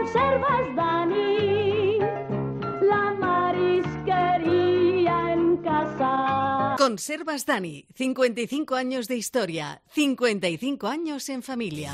Conservas Dani, la marisquería en casa. Conservas Dani, 55 años de historia, 55 años en familia.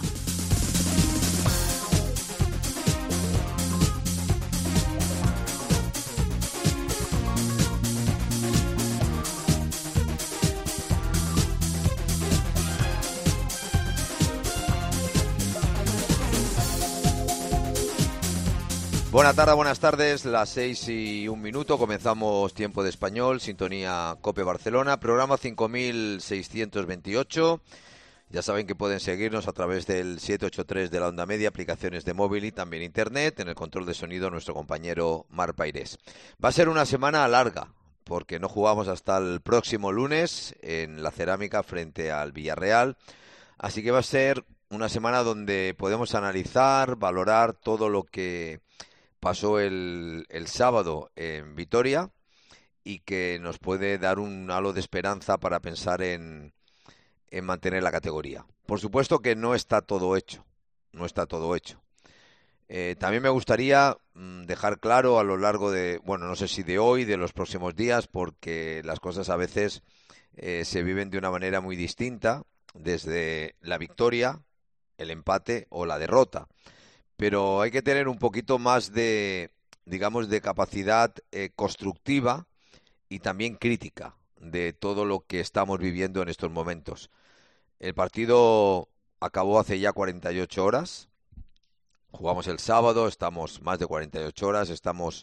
Buenas tardes, las 6:01, comenzamos Tiempo de Español, sintonía COPE Barcelona, programa 5628. Ya saben que pueden seguirnos a través del 783 de la onda media, aplicaciones de móvil y también internet. En el control de sonido nuestro compañero Mar Pairés. Va a ser una semana larga, porque no jugamos hasta el próximo lunes en la Cerámica frente al Villarreal. Así que va a ser una semana donde podemos analizar, valorar todo lo que pasó el sábado en Vitoria y que nos puede dar un halo de esperanza para pensar en mantener la categoría. Por supuesto que no está todo hecho, también me gustaría dejar claro a lo largo de, no sé si de hoy, de los próximos días, porque las cosas a veces se viven de una manera muy distinta, desde la victoria, el empate o la derrota. Pero hay que tener un poquito más de, digamos, de capacidad constructiva y también crítica de todo lo que estamos viviendo en estos momentos. El partido acabó hace ya 48 horas. Jugamos el sábado, estamos más de 48 horas, estamos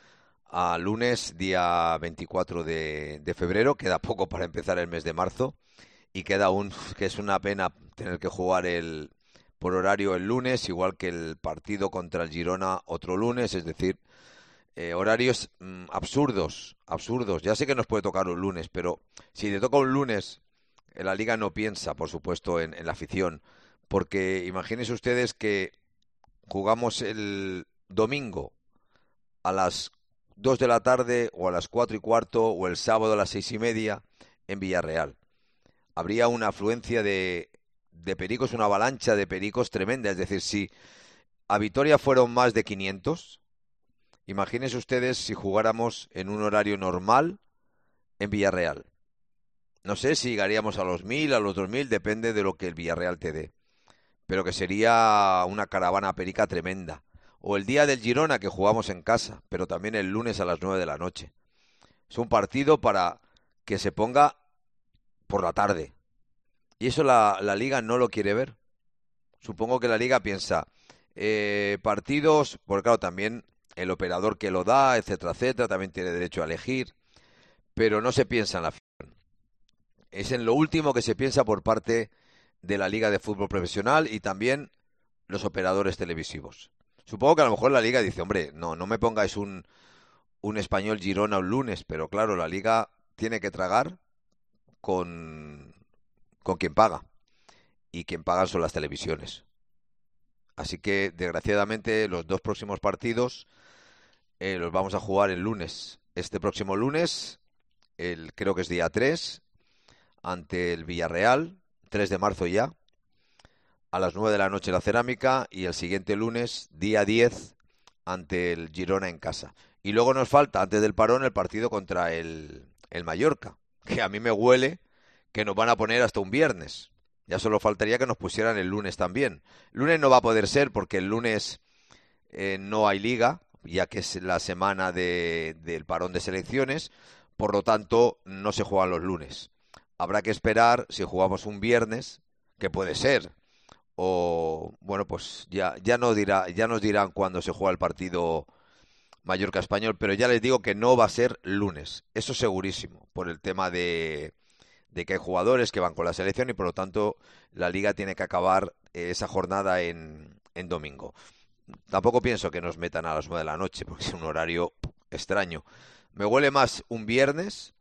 a lunes, día 24 de febrero. Queda poco para empezar el mes de marzo y queda que es una pena tener que jugar por horario el lunes, igual que el partido contra el Girona otro lunes, es decir, horarios absurdos. Ya sé que nos puede tocar un lunes, pero si te toca un lunes, la Liga no piensa, por supuesto, en la afición, porque imagínense ustedes que jugamos el domingo a las 2 de la tarde o a las 4:15 o el sábado a las 6:30 en Villarreal. Habría una afluencia de pericos, una avalancha de pericos tremenda. Es decir, si a Vitoria fueron más de 500, imagínense ustedes si jugáramos en un horario normal en Villarreal. No sé si llegaríamos a los 1000, a los 2000, depende de lo que el Villarreal te dé. Pero que sería una caravana perica tremenda. O el día del Girona, que jugamos en casa, pero también el lunes a las 9 de la noche. Es un partido para que se ponga por la tarde. Y eso la Liga no lo quiere ver. Supongo que la Liga piensa, partidos, porque claro, también el operador que lo da, etcétera, también tiene derecho a elegir, pero no se piensa en la afición. Es en lo último que se piensa por parte de la Liga de Fútbol Profesional y también los operadores televisivos. Supongo que a lo mejor la Liga dice, hombre, no me pongáis un Español Girona un lunes, pero claro, la Liga tiene que tragar con quien paga, y quien pagan son las televisiones. Así que, desgraciadamente, los dos próximos partidos los vamos a jugar el lunes. Este próximo lunes, creo que es día 3, ante el Villarreal, 3 de marzo ya, a las 9 de la noche la Cerámica, y el siguiente lunes, día 10, ante el Girona en casa. Y luego nos falta, antes del parón, el partido contra el Mallorca, que a mí me huele que nos van a poner hasta un viernes. Ya solo faltaría que nos pusieran el lunes también. El lunes no va a poder ser porque el lunes no hay liga, ya que es la semana del parón de selecciones. Por lo tanto, no se juegan los lunes. Habrá que esperar si jugamos un viernes, que puede ser. O, pues ya nos dirán cuándo se juega el partido Mallorca-Español. Pero ya les digo que no va a ser lunes. Eso segurísimo, por el tema de que hay jugadores que van con la selección y por lo tanto la Liga tiene que acabar esa jornada en domingo. Tampoco pienso que nos metan a las 9 de la noche porque es un horario extraño. Me huele más un viernes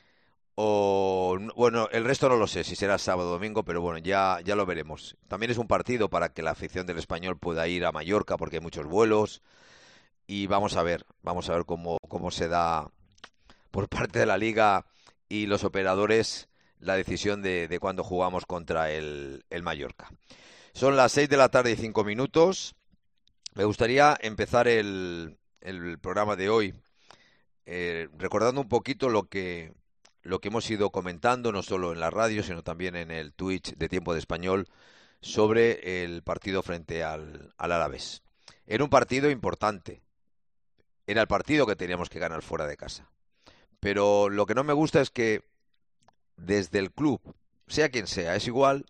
o, el resto no lo sé, si será sábado o domingo, pero ya lo veremos. También es un partido para que la afición del Español pueda ir a Mallorca porque hay muchos vuelos y vamos a ver cómo se da por parte de la Liga y los operadores la decisión de cuándo jugamos contra el Mallorca. Son las 6 de la tarde y 5 minutos. Me gustaría empezar el programa de hoy recordando un poquito lo que hemos ido comentando, no solo en la radio, sino también en el Twitch de Tiempo de Español, sobre el partido frente al Alavés. Era un partido importante, era el partido que teníamos que ganar fuera de casa. Pero lo que no me gusta es que desde el club, sea quien sea, es igual,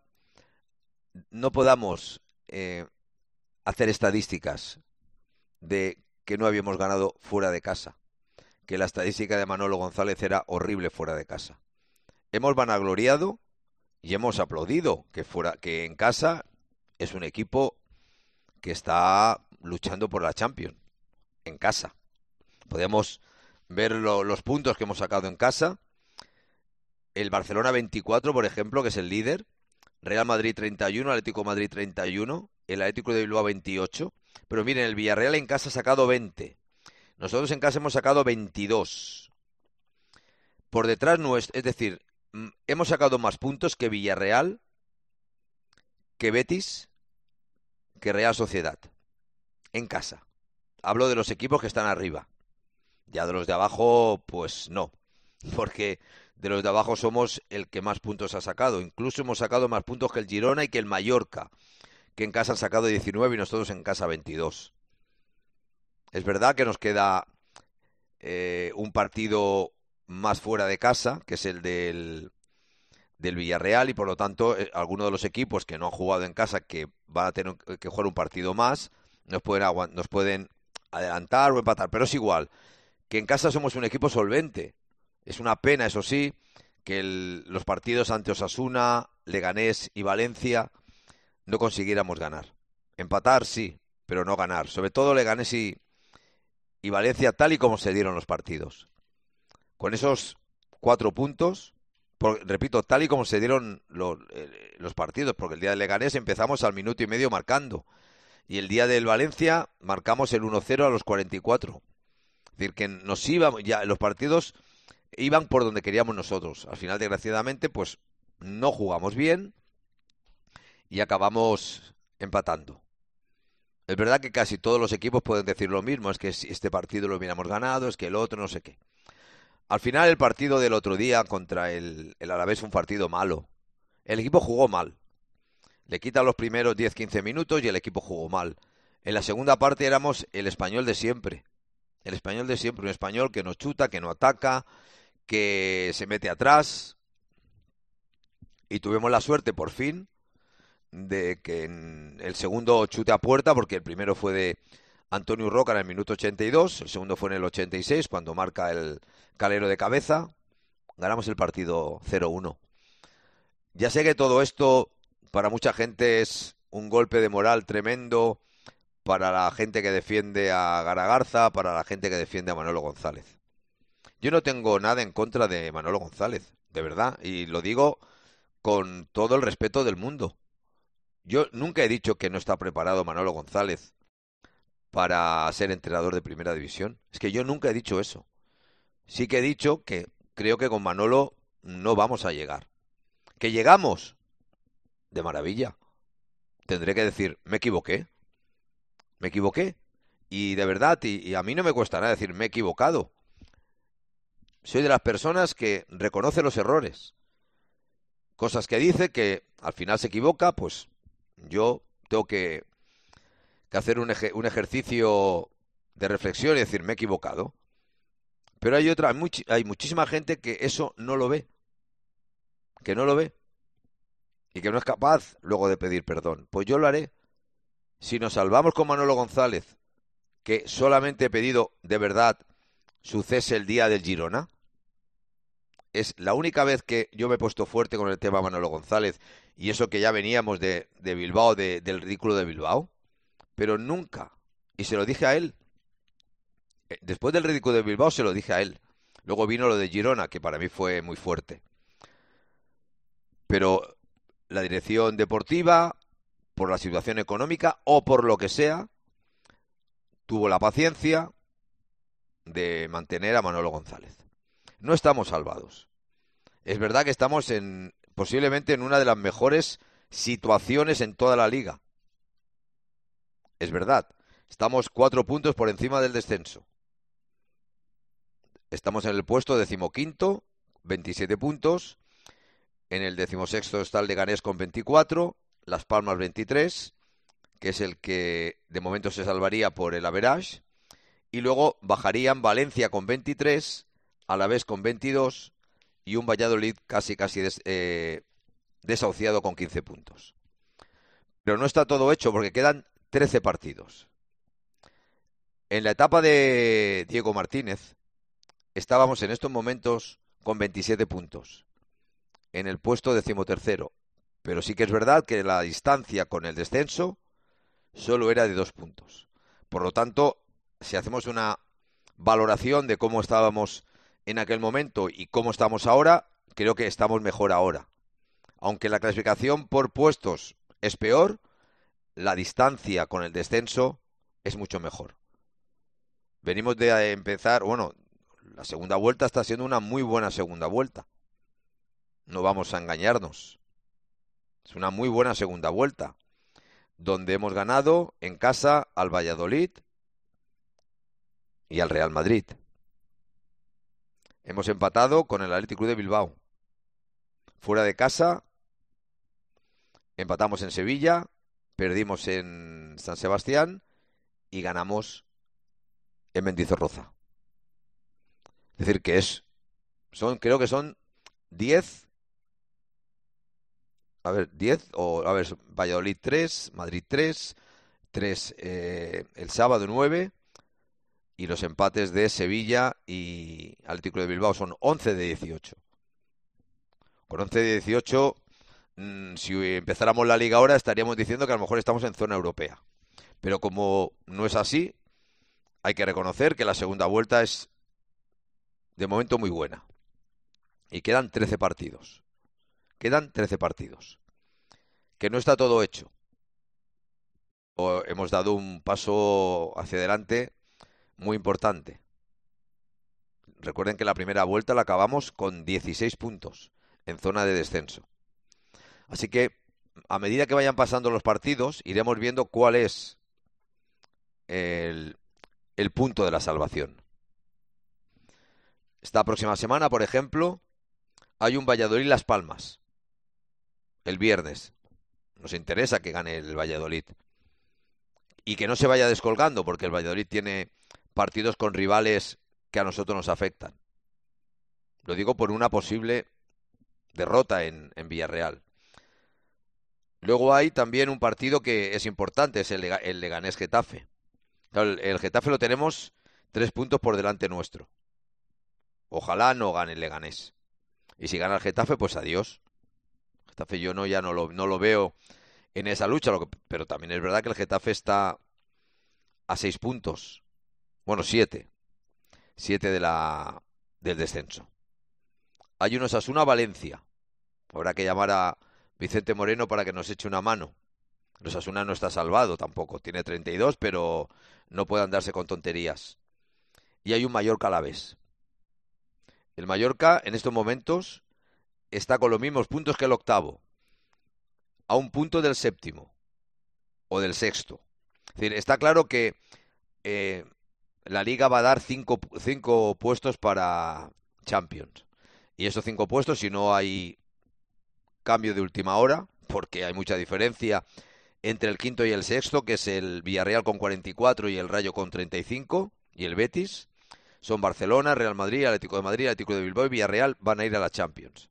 no podamos hacer estadísticas de que no habíamos ganado fuera de casa, que la estadística de Manolo González era horrible fuera de casa. Hemos vanagloriado y hemos aplaudido que en casa es un equipo que está luchando por la Champions, en casa. Podemos ver los puntos que hemos sacado en casa. El Barcelona 24, por ejemplo, que es el líder. Real Madrid 31, Atlético de Madrid 31, el Atlético de Bilbao 28. Pero miren, el Villarreal en casa ha sacado 20. Nosotros en casa hemos sacado 22. Por detrás nuestro, es decir, hemos sacado más puntos que Villarreal, que Betis, que Real Sociedad. En casa. Hablo de los equipos que están arriba. Ya de los de abajo, pues no. Porque de los de abajo somos el que más puntos ha sacado. Incluso hemos sacado más puntos que el Girona y que el Mallorca, que en casa han sacado 19 y nosotros en casa 22. Es verdad que nos queda un partido más fuera de casa, que es el del Villarreal, y por lo tanto algunos de los equipos que no han jugado en casa, que van a tener que jugar un partido más, nos pueden adelantar o empatar, pero es igual, que en casa somos un equipo solvente. Es una pena, eso sí, que los partidos ante Osasuna, Leganés y Valencia no consiguiéramos ganar. Empatar sí, pero no ganar. Sobre todo Leganés y Valencia, tal y como se dieron los partidos. Con esos 4 puntos, repito, tal y como se dieron los partidos, porque el día del Leganés empezamos al minuto y medio marcando. Y el día del Valencia marcamos el 1-0 a los 44. Es decir, que nos íbamos, ya los partidos iban por donde queríamos nosotros. Al final, desgraciadamente, pues no jugamos bien y acabamos empatando. Es verdad que casi todos los equipos pueden decir lo mismo, es que si este partido lo hubiéramos ganado, es que el otro no sé qué. Al final el partido del otro día contra el Alavés fue un partido malo. El equipo jugó mal. Le quitan los primeros 10-15 minutos y el equipo jugó mal. En la segunda parte éramos el Español de siempre. El Español de siempre, un Español que no chuta, que no ataca, que se mete atrás. Y tuvimos la suerte, por fin, de que en el segundo chute a puerta, porque el primero fue de Antonio Roca en el minuto 82, el segundo fue en el 86, cuando marca el Calero de cabeza, ganamos el partido 0-1. Ya sé que todo esto para mucha gente es un golpe de moral tremendo, para la gente que defiende a Garagarza, para la gente que defiende a Manolo González. Yo no tengo nada en contra de Manolo González, de verdad, y lo digo con todo el respeto del mundo. Yo nunca he dicho que no está preparado Manolo González para ser entrenador de primera división. Es que yo nunca he dicho eso. Sí que he dicho que creo que con Manolo no vamos a llegar. ¿Que llegamos? De maravilla. Tendré que decir, me equivoqué. Me equivoqué. Y de verdad, y a mí no me cuesta nada decir, me he equivocado. Soy de las personas que reconoce los errores. Cosas que dice que al final se equivoca, pues yo tengo que hacer un ejercicio de reflexión y decir, me he equivocado. Pero hay muchísima gente que eso no lo ve. Que no lo ve. Y que no es capaz luego de pedir perdón. Pues yo lo haré. Si nos salvamos con Manolo González, que solamente he pedido de verdad su cese el día del Girona, es la única vez que yo me he puesto fuerte con el tema Manolo González, y eso que ya veníamos de Bilbao, del ridículo de Bilbao, pero nunca, y se lo dije a él, después del ridículo de Bilbao se lo dije a él, luego vino lo de Girona, que para mí fue muy fuerte, pero la dirección deportiva, por la situación económica o por lo que sea, tuvo la paciencia de mantener a Manolo González. No estamos salvados. Es verdad que estamos posiblemente en una de las mejores situaciones en toda la liga. Es verdad. Estamos 4 puntos por encima del descenso. Estamos en el puesto 15º, 27 puntos. En el 16º está el Leganés con 24, Las Palmas 23, que es el que de momento se salvaría por el average. Y luego bajarían Valencia con 23, Alavés con 22 y un Valladolid casi desahuciado con 15 puntos. Pero no está todo hecho porque quedan 13 partidos. En la etapa de Diego Martínez estábamos en estos momentos con 27 puntos, en el puesto 13º. Pero sí que es verdad que la distancia con el descenso solo era de 2 puntos. Por lo tanto, si hacemos una valoración de cómo estábamos en aquel momento y cómo estamos ahora, creo que estamos mejor ahora. Aunque la clasificación por puestos es peor, la distancia con el descenso es mucho mejor. Venimos de empezar, bueno, la segunda vuelta está siendo una muy buena segunda vuelta. No vamos a engañarnos. Es una muy buena segunda vuelta, donde hemos ganado en casa al Valladolid y al Real Madrid. Hemos empatado con el Athletic Club de Bilbao. Fuera de casa, empatamos en Sevilla, perdimos en San Sebastián y ganamos en Mendizorroza. Es decir, que creo que son 10, Valladolid 3, Madrid 3, el sábado 9, y los empates de Sevilla y Atlético de Bilbao son 11 de 18. Con 11 de 18, si empezáramos la liga ahora, estaríamos diciendo que a lo mejor estamos en zona europea. Pero como no es así, hay que reconocer que la segunda vuelta es de momento muy buena. Y quedan 13 partidos. Quedan 13 partidos. Que no está todo hecho. Hemos dado un paso hacia adelante muy importante. Recuerden que la primera vuelta la acabamos con 16 puntos en zona de descenso. Así que a medida que vayan pasando los partidos, iremos viendo cuál es el punto de la salvación. Esta próxima semana, por ejemplo, hay un Valladolid-Las Palmas. El viernes. Nos interesa que gane el Valladolid. Y que no se vaya descolgando, porque el Valladolid tiene partidos con rivales que a nosotros nos afectan. Lo digo por una posible derrota en Villarreal. Luego hay también un partido que es importante, es el Leganés-Getafe. Claro, el Getafe lo tenemos 3 puntos por delante nuestro. Ojalá no gane el Leganés. Y si gana el Getafe, pues adiós. Getafe yo no lo veo en esa lucha, pero también es verdad que el Getafe está a 6 puntos. Bueno, 7. 7 del descenso. Hay un Osasuna-Valencia. Habrá que llamar a Vicente Moreno para que nos eche una mano. El Osasuna no está salvado tampoco. Tiene 32, pero no puede andarse con tonterías. Y hay un Mallorca-Alavés. El Mallorca, en estos momentos, está con los mismos puntos que el octavo. A un punto del séptimo. O del sexto. Es decir, está claro que la Liga va a dar 5 puestos para Champions. Y esos 5 puestos, si no hay cambio de última hora, porque hay mucha diferencia entre el quinto y el sexto, que es el Villarreal con 44 y el Rayo con 35, y el Betis, son Barcelona, Real Madrid, Atlético de Madrid, Atlético de Bilbao y Villarreal van a ir a la Champions.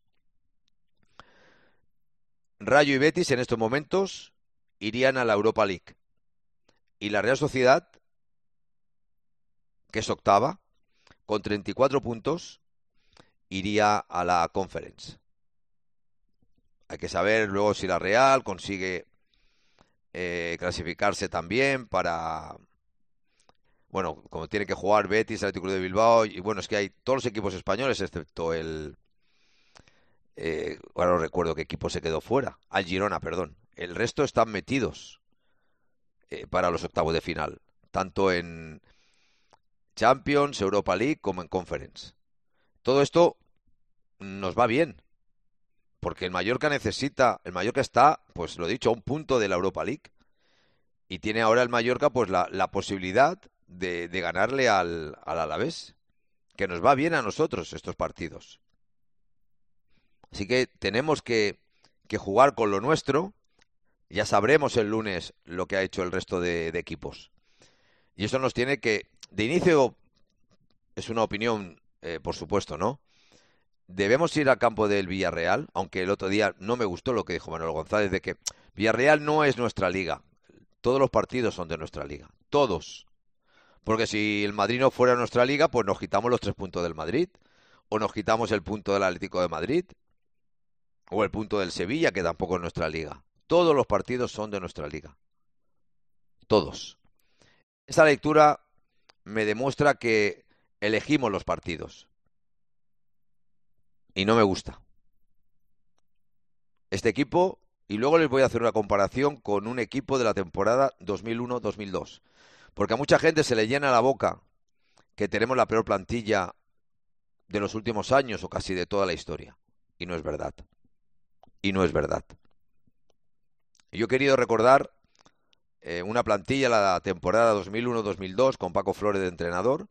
Rayo y Betis en estos momentos irían a la Europa League. Y la Real Sociedad, que es octava, con 34 puntos, iría a la Conference. Hay que saber luego si la Real consigue clasificarse también para... Bueno, como tiene que jugar Betis, Atlético de Bilbao, y bueno, es que hay todos los equipos españoles, excepto el... ahora no recuerdo qué equipo se quedó fuera. Al Girona, perdón. El resto están metidos para los octavos de final. Tanto en Champions, Europa League, como en Conference. Todo esto nos va bien. Porque el Mallorca está, pues lo he dicho, a un punto de la Europa League. Y tiene ahora el Mallorca pues la posibilidad de ganarle al Alavés, que nos va bien a nosotros estos partidos. Así que tenemos que jugar con lo nuestro. Ya sabremos el lunes lo que ha hecho el resto de equipos. Y eso nos tiene que, de inicio, es una opinión, por supuesto, ¿no? Debemos ir al campo del Villarreal, aunque el otro día no me gustó lo que dijo Manuel González, de que Villarreal no es nuestra liga. Todos los partidos son de nuestra liga. Todos. Porque si el Madrid no fuera nuestra liga, pues nos quitamos los 3 puntos del Madrid. O nos quitamos el punto del Atlético de Madrid. O el punto del Sevilla, que tampoco es nuestra liga. Todos los partidos son de nuestra liga. Todos. Esta lectura me demuestra que elegimos los partidos. Y no me gusta. Este equipo, y luego les voy a hacer una comparación con un equipo de la temporada 2001-2002. Porque a mucha gente se le llena la boca que tenemos la peor plantilla de los últimos años o casi de toda la historia. Y no es verdad. Y no es verdad. Yo he querido recordar una plantilla la temporada 2001-2002 con Paco Flores de entrenador.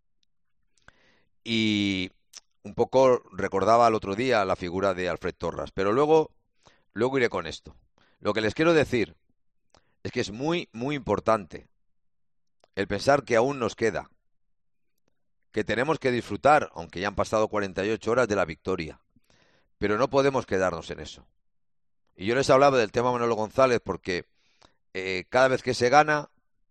Y un poco recordaba el otro día la figura de Alfred Torras. Pero luego iré con esto. Lo que les quiero decir es que es muy, muy importante el pensar que aún nos queda, que tenemos que disfrutar, aunque ya han pasado 48 horas de la victoria, pero no podemos quedarnos en eso. Y yo les hablaba del tema Manolo González porque cada vez que se gana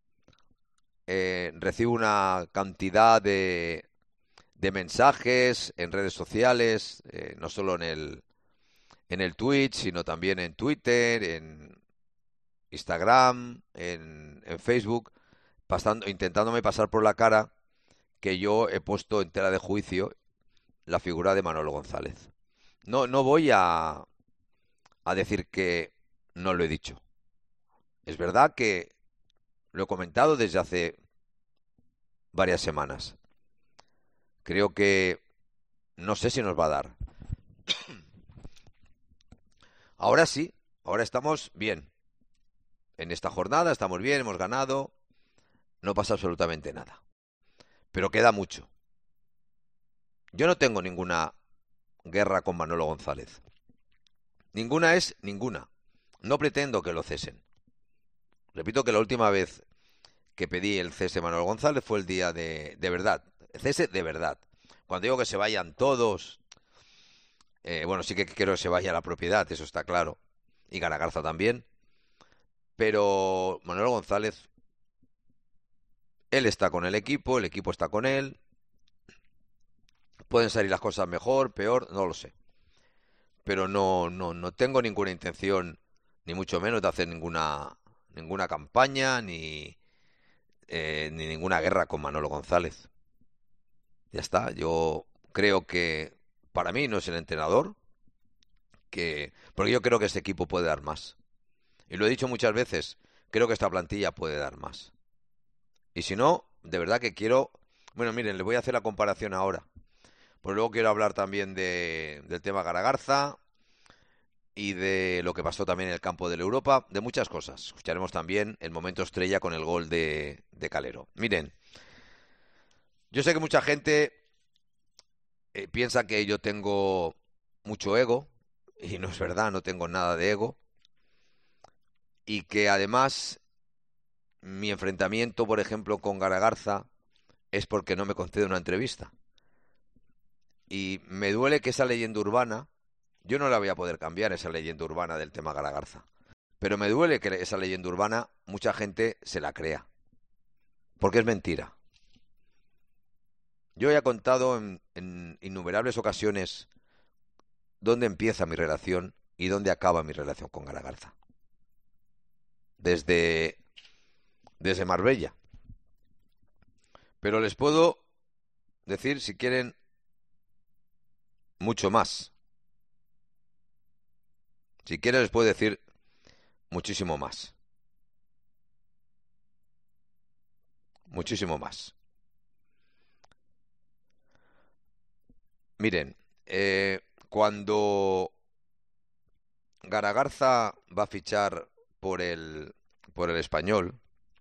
recibo una cantidad de mensajes en redes sociales, no solo en el Twitch, sino también en Twitter, en Instagram, en Facebook, intentándome pasar por la cara que yo he puesto en tela de juicio la figura de Manolo González. No voy a decir que no lo he dicho. Es verdad que lo he comentado desde hace varias semanas. Creo que no sé si nos va a dar. Ahora sí, ahora estamos bien. En esta jornada estamos bien, hemos ganado, no pasa absolutamente nada. Pero queda mucho. Yo no tengo ninguna guerra con Manolo González. Ninguna es ninguna. No pretendo que lo cesen. Repito que la última vez que pedí el cese de Manolo González fue el día de verdad. El cese de verdad. Cuando digo que se vayan todos, bueno, sí que quiero que se vaya a la propiedad, eso está claro. Y Garagarza también. Pero Manolo González, él está con el equipo está con él. Pueden salir las cosas mejor, peor, no lo sé. Pero no tengo ninguna intención, ni mucho menos, de hacer ninguna campaña, ni ninguna guerra con Manolo González. Ya está, yo creo que para mí no es el entrenador, porque yo creo que este equipo puede dar más. Y lo he dicho muchas veces, creo que esta plantilla puede dar más. Y si no, de verdad que quiero... Bueno, miren, les voy a hacer la comparación ahora. Pues luego quiero hablar también del tema Garagarza y de lo que pasó también en el campo de la Europa, de muchas cosas. Escucharemos también el momento estrella con el gol de Calero. Miren, yo sé que mucha gente piensa que yo tengo mucho ego, y no es verdad, no tengo nada de ego. Y que además mi enfrentamiento, por ejemplo, con Garagarza es porque no me concede una entrevista. Y me duele que esa leyenda urbana, yo no la voy a poder cambiar, esa leyenda urbana del tema Garagarza. Pero me duele que esa leyenda urbana mucha gente se la crea. Porque es mentira. Yo ya he contado en innumerables ocasiones dónde empieza mi relación y dónde acaba mi relación con Garagarza. Desde Marbella. Pero les puedo decir, si quieren, mucho más. Si quieren, les puedo decir muchísimo más. Muchísimo más. Miren, cuando Garagarza va a fichar por el por el Español,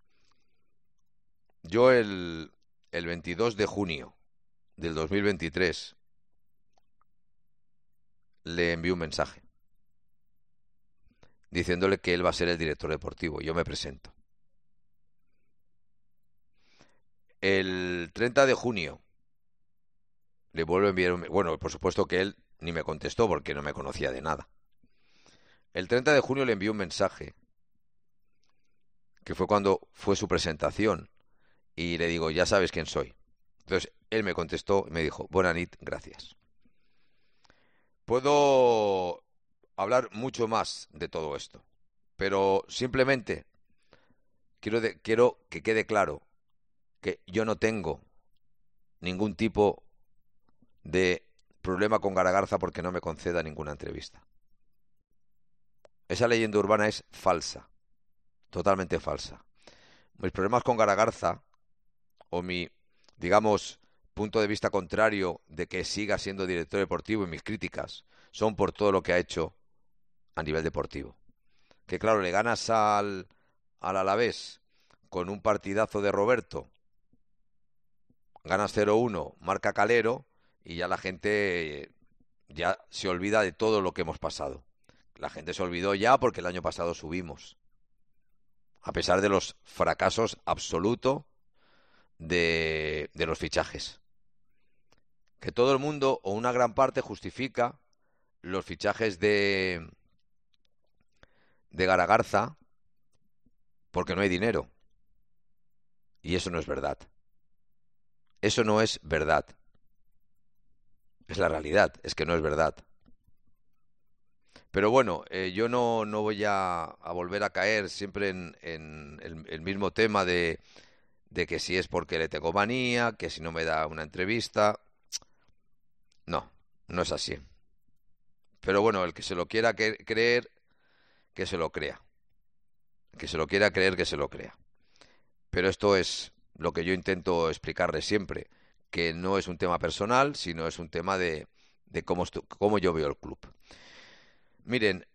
yo el 22 de junio del 2023 le envié un mensaje diciéndole que él va a ser el director deportivo. Yo me presento. El 30 de junio le vuelvo a enviar bueno, por supuesto que él ni me contestó porque no me conocía de nada. El 30 de junio le envié un mensaje, que fue cuando fue su presentación, y le digo, ya sabes quién soy. Entonces, él me contestó y me dijo, bona nit, gracias. Puedo hablar mucho más de todo esto, pero simplemente quiero que quede claro que yo no tengo ningún tipo de problema con Garagarza porque no me conceda ninguna entrevista. Esa leyenda urbana es falsa, totalmente falsa. Mis problemas con Garagarza, o mi, digamos, punto de vista contrario de que siga siendo director deportivo, y mis críticas son por todo lo que ha hecho a nivel deportivo. Que claro, le ganas al Alavés con un partidazo de Roberto, ganas 0-1, marca Calero, y ya la gente ya se olvida de todo lo que hemos pasado. La gente se olvidó ya porque el año pasado subimos, a pesar de los fracasos absolutos de los fichajes. Que todo el mundo, o una gran parte, justifica los fichajes de Garagarza porque no hay dinero. Y eso no es verdad. Eso no es verdad. Es la realidad, es que no es verdad. Pero bueno, yo no voy a volver a caer siempre en el mismo tema de que si es porque le tengo manía, que si no me da una entrevista. No, no es así. Pero bueno, el que se lo quiera creer, que se lo crea. El que se lo quiera creer, que se lo crea. Pero esto es lo que yo intento explicarle siempre, que no es un tema personal, sino es un tema de cómo yo veo el club. Miren,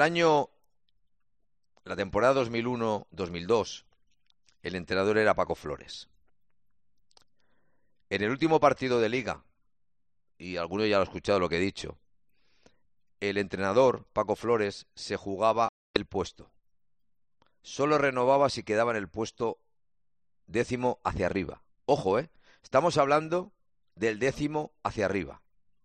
la temporada 2001-2002, el entrenador era Paco Flores. En el último partido de Liga, y alguno ya lo ha escuchado lo que he dicho, el entrenador, Paco Flores, se jugaba el puesto. Solo renovaba si quedaba en el puesto 10º hacia arriba. Ojo, estamos hablando del 10º hacia arriba.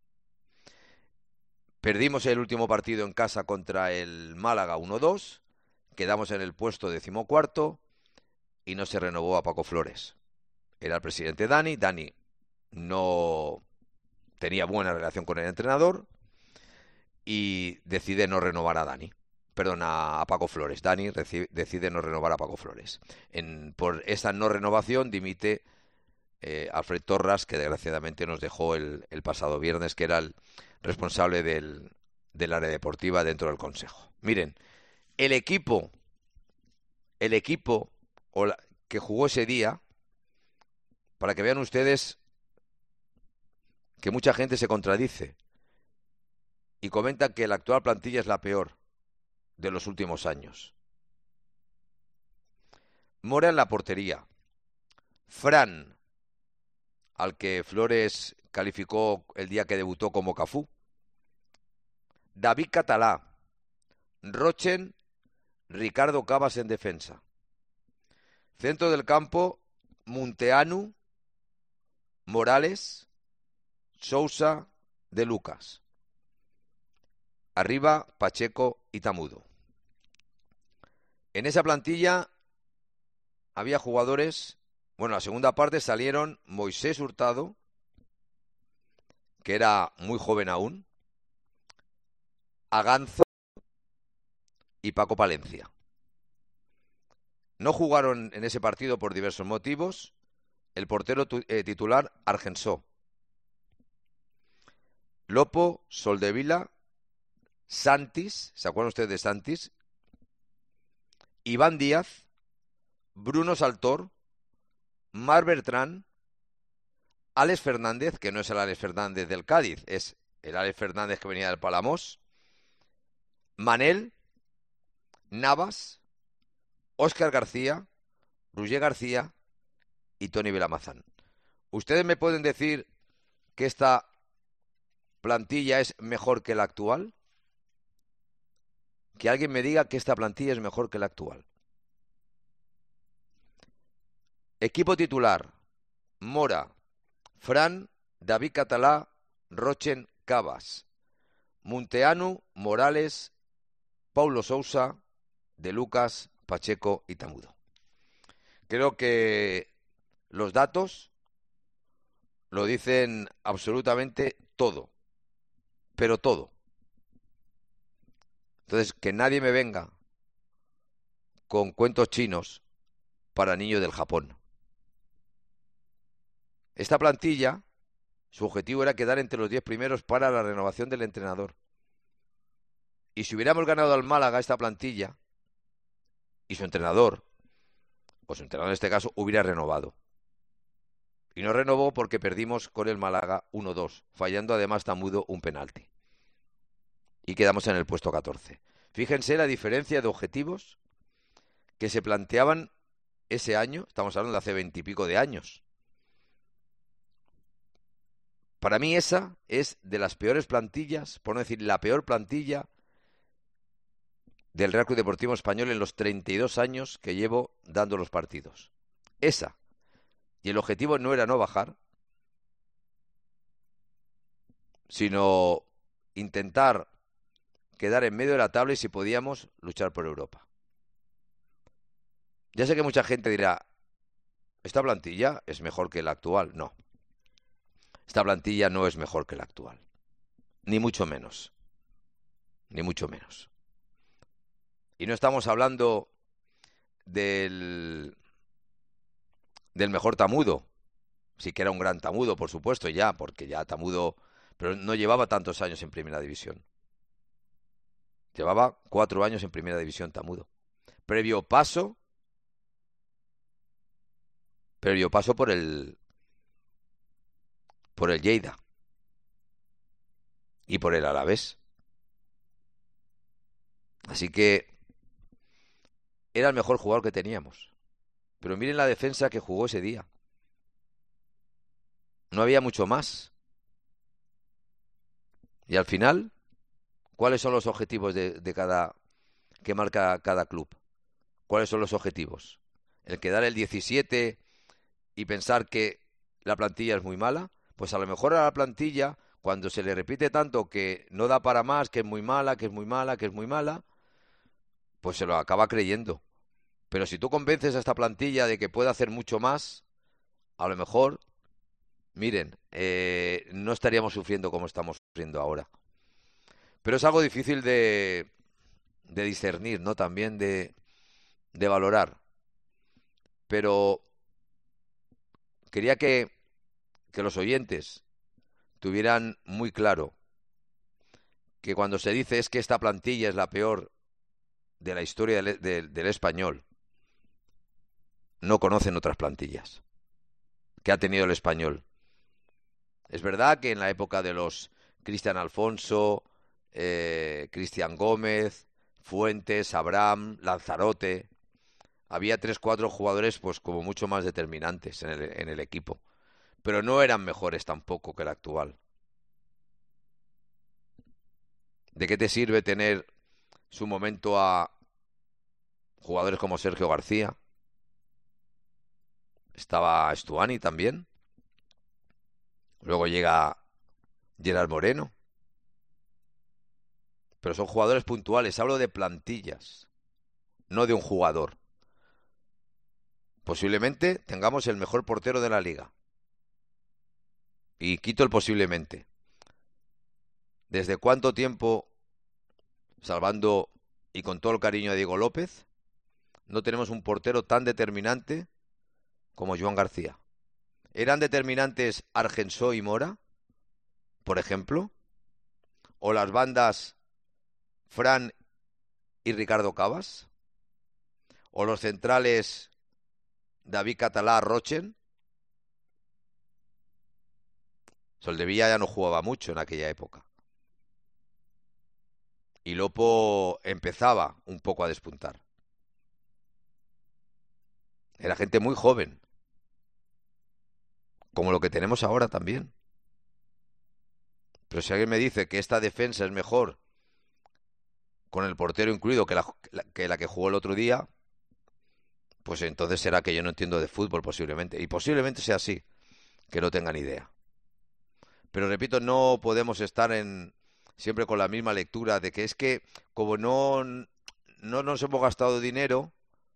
Perdimos el último partido en casa contra el Málaga 1-2, quedamos en el puesto 14º y no se renovó a Paco Flores. Era el presidente Dani no tenía buena relación con el entrenador y decide no renovar a Paco Flores. Dani decide no renovar a Paco Flores. Por esa no renovación dimite Alfred Torras, que desgraciadamente nos dejó el pasado viernes, que era el responsable del área deportiva dentro del Consejo. Miren, el equipo que jugó ese día, para que vean ustedes que mucha gente se contradice y comenta que la actual plantilla es la peor de los últimos años. Mora en la portería. Fran, al que Flores calificó el día que debutó como Cafú. David Catalá. Rochen, Ricardo Cabas en defensa. Centro del campo, Munteanu, Morales, Sousa, De Lucas. Arriba, Pacheco y Tamudo. En esa plantilla había jugadores. Bueno, en la segunda parte salieron Moisés Hurtado, que era muy joven aún, Aganzo y Paco Palencia. No jugaron en ese partido por diversos motivos. El portero titular, Argensó. Lopo, Soldevila, Santis, ¿se acuerdan ustedes de Santis? Iván Díaz, Bruno Saltor, Mar Bertrán, Alex Fernández, que no es el Alex Fernández del Cádiz, es el Alex Fernández que venía del Palamós, Manel, Navas, Óscar García, Roger García y Toni Belamazán. ¿Ustedes me pueden decir que esta plantilla es mejor que la actual? Que alguien me diga que esta plantilla es mejor que la actual. Equipo titular: Mora, Fran, David Catalá, Rochen, Cabas, Munteanu, Morales, Paulo Sousa, De Lucas, Pacheco y Tamudo. Creo que los datos lo dicen absolutamente todo, pero todo. Entonces, que nadie me venga con cuentos chinos para niños del Japón. Esta plantilla, su objetivo era quedar entre los 10 primeros para la renovación del entrenador. Y si hubiéramos ganado al Málaga esta plantilla, y su entrenador, o su entrenador en este caso, hubiera renovado. Y no renovó porque perdimos con el Málaga 1-2, fallando además Tamudo un penalti. Y quedamos en el puesto 14. Fíjense la diferencia de objetivos que se planteaban ese año, estamos hablando de hace 20 y pico de años. Para mí esa es de las peores plantillas, por no decir la peor plantilla del Real Club Deportivo Español en los 32 años que llevo dando los partidos. Esa. Y el objetivo no era no bajar, sino intentar quedar en medio de la tabla y si podíamos luchar por Europa. Ya sé que mucha gente dirá, ¿esta plantilla es mejor que la actual? No. Esta plantilla no es mejor que la actual. Ni mucho menos. Ni mucho menos. Y no estamos hablando del mejor Tamudo. Sí que era un gran Tamudo, por supuesto, ya, porque ya Tamudo, pero no llevaba tantos años en Primera División. Llevaba 4 años en Primera División Tamudo. Previo paso por el Lleida y por el Alavés. Así que era el mejor jugador que teníamos. Pero miren la defensa que jugó ese día. No había mucho más. Y al final, ¿cuáles son los objetivos de cada que marca cada club? ¿Cuáles son los objetivos? ¿El quedar el 17 y pensar que la plantilla es muy mala? Pues a lo mejor a la plantilla, cuando se le repite tanto que no da para más, que es muy mala, que es muy mala, que es muy mala, pues se lo acaba creyendo. Pero si tú convences a esta plantilla de que puede hacer mucho más, a lo mejor, miren, no estaríamos sufriendo como estamos sufriendo ahora. Pero es algo difícil de discernir, ¿no? También de valorar. Pero quería que los oyentes tuvieran muy claro que cuando se dice es que esta plantilla es la peor de la historia del español, no conocen otras plantillas que ha tenido el español. Es verdad que en la época de los Cristian Alfonso, Cristian Gómez, Fuentes, Abraham, Lanzarote, había 3-4 jugadores pues como mucho más determinantes en el equipo, pero no eran mejores tampoco que el actual. ¿De qué te sirve tener su momento a jugadores como Sergio García? Estaba Stuani también. Luego llega Gerard Moreno. Pero son jugadores puntuales. Hablo de plantillas, no de un jugador. Posiblemente tengamos el mejor portero de la liga. Y quito el posiblemente. ¿Desde cuánto tiempo, salvando y con todo el cariño a Diego López, no tenemos un portero tan determinante como Joan García? ¿Eran determinantes Argensó y Mora, por ejemplo? ¿O las bandas Fran y Ricardo Cabas? ¿O los centrales David Catalá, Rochen? Soldevilla ya no jugaba mucho en aquella época. Y Lopo empezaba un poco a despuntar. Era gente muy joven. Como lo que tenemos ahora también. Pero si alguien me dice que esta defensa es mejor, con el portero incluido, que la que jugó el otro día, pues entonces será que yo no entiendo de fútbol posiblemente. Y posiblemente sea así, que no tengan idea. Pero repito, no podemos estar siempre con la misma lectura de que es que como no nos hemos gastado dinero.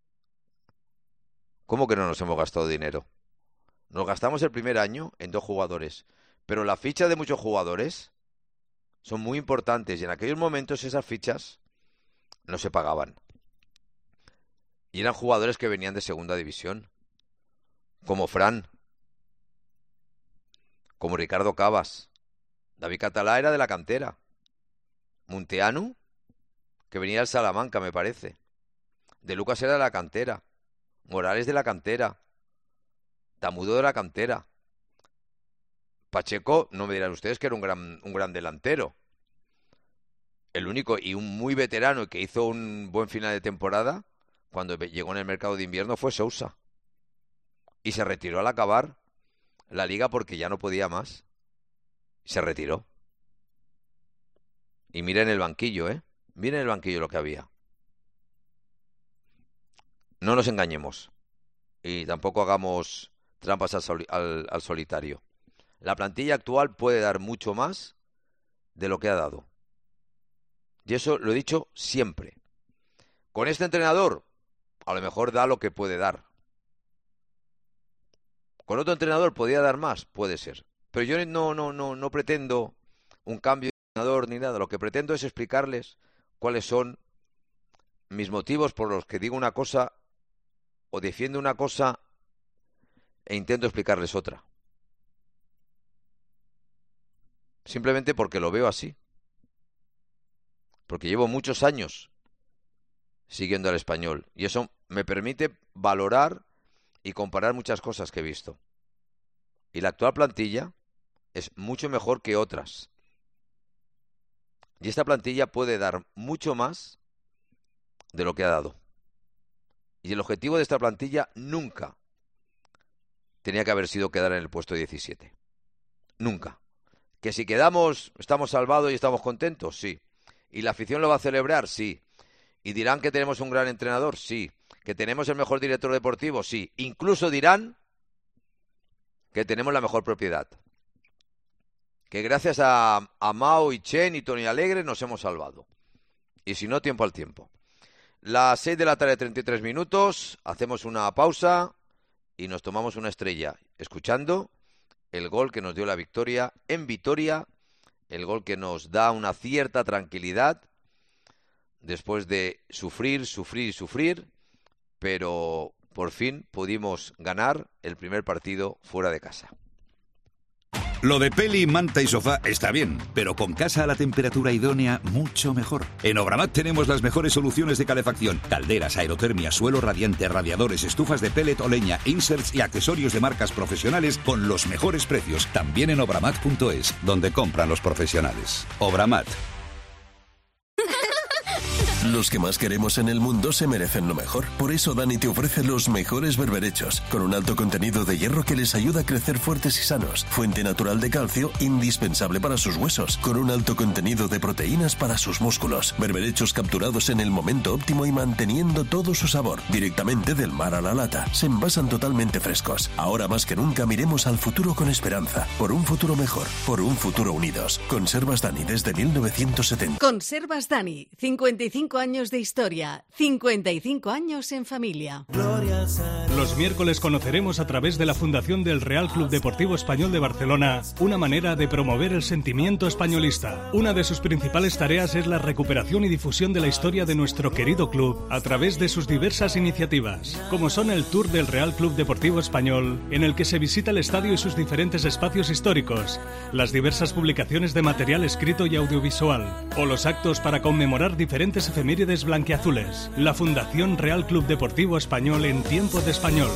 ¿Cómo que no nos hemos gastado dinero? Nos gastamos el primer año en 2 jugadores, pero la ficha de muchos jugadores son muy importantes y en aquellos momentos esas fichas no se pagaban. Y eran jugadores que venían de segunda división, como Fran, como Ricardo Cabas. David Catalá era de la cantera. Munteanu, que venía del Salamanca, me parece. De Lucas era de la cantera. Morales de la cantera. Tamudo de la cantera. Pacheco, no me dirán ustedes que era un gran delantero. El único y un muy veterano que hizo un buen final de temporada cuando llegó en el mercado de invierno fue Sousa. Y se retiró al acabar la liga porque ya no podía más. Se retiró. Y miren el banquillo, ¿eh? Miren el banquillo lo que había. No nos engañemos. Y tampoco hagamos trampas al solitario. La plantilla actual puede dar mucho más de lo que ha dado. Y eso lo he dicho siempre. Con este entrenador, a lo mejor da lo que puede dar. Con otro entrenador podría dar más, puede ser. Pero yo no pretendo un cambio de entrenador ni nada. Lo que pretendo es explicarles cuáles son mis motivos por los que digo una cosa o defiendo una cosa e intento explicarles otra. Simplemente porque lo veo así. Porque llevo muchos años siguiendo al Español. Y eso me permite valorar y comparar muchas cosas que he visto. Y la actual plantilla es mucho mejor que otras. Y esta plantilla puede dar mucho más de lo que ha dado. Y el objetivo de esta plantilla nunca tenía que haber sido quedar en el puesto 17. Nunca. Que si quedamos, estamos salvados y estamos contentos, sí. ¿Y la afición lo va a celebrar? Sí. ¿Y dirán que tenemos un gran entrenador? Sí. ¿Que tenemos el mejor director deportivo? Sí. Incluso dirán que tenemos la mejor propiedad. Que gracias a Mao y Chen y Tony Alegre nos hemos salvado. Y si no, tiempo al tiempo. Las 6 de la tarde, 33 minutos, hacemos una pausa y nos tomamos una estrella, escuchando el gol que nos dio la victoria en Vitoria, el gol que nos da una cierta tranquilidad después de sufrir, pero por fin pudimos ganar el primer partido fuera de casa. Lo de peli, manta y sofá está bien, pero con casa a la temperatura idónea, mucho mejor. En Obramat tenemos las mejores soluciones de calefacción: calderas, aerotermia, suelo radiante, radiadores, estufas de pellet o leña, inserts y accesorios de marcas profesionales con los mejores precios. También en obramat.es, donde compran los profesionales. Obramat. Los que más queremos en el mundo se merecen lo mejor. Por eso Dani te ofrece los mejores berberechos, con un alto contenido de hierro que les ayuda a crecer fuertes y sanos. Fuente natural de calcio, indispensable para sus huesos. Con un alto contenido de proteínas para sus músculos. Berberechos capturados en el momento óptimo y manteniendo todo su sabor. Directamente del mar a la lata. Se envasan totalmente frescos. Ahora más que nunca miremos al futuro con esperanza. Por un futuro mejor. Por un futuro unidos. Conservas Dani desde 1970. Conservas Dani. 55 años de historia, 55 años en familia. Los miércoles conoceremos a través de la Fundación del Real Club Deportivo Español de Barcelona una manera de promover el sentimiento españolista. Una de sus principales tareas es la recuperación y difusión de la historia de nuestro querido club a través de sus diversas iniciativas, como son el Tour del Real Club Deportivo Español, en el que se visita el estadio y sus diferentes espacios históricos, las diversas publicaciones de material escrito y audiovisual, o los actos para conmemorar diferentes efemérides blanquiazules. La Fundación Real Club Deportivo Español en tiempo de español.